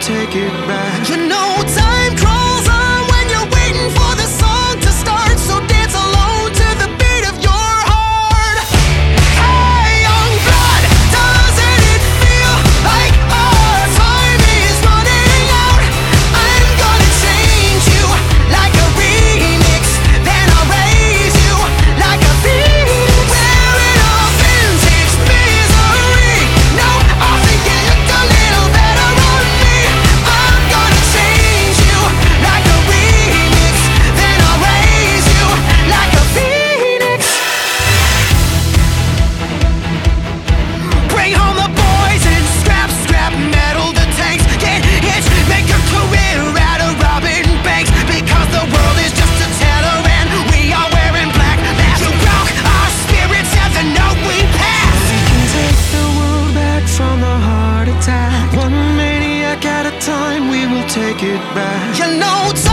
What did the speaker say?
take it back. You know time crawls on when you're waiting for the song to start, so dance alone to the beat of your heart. Hey, young blood, doesn't it feel like our time is running out? I'm gonna change you like a remix, then I'll raise you like a phoenix. Wearing a vintage misery. No, I think it looked a little better on me. I'm gonna change you like a remix, then I'll raise you like a phoenix. Bring home the boys and scrap, scrap metal the tanks. Get hitched, make a career out of robbing banks, because the world is just a teller and we are wearing black masks. You broke our spirits and the note we passed. We can take the world back from the heart attack. One maniac at a time, we will take it back. You know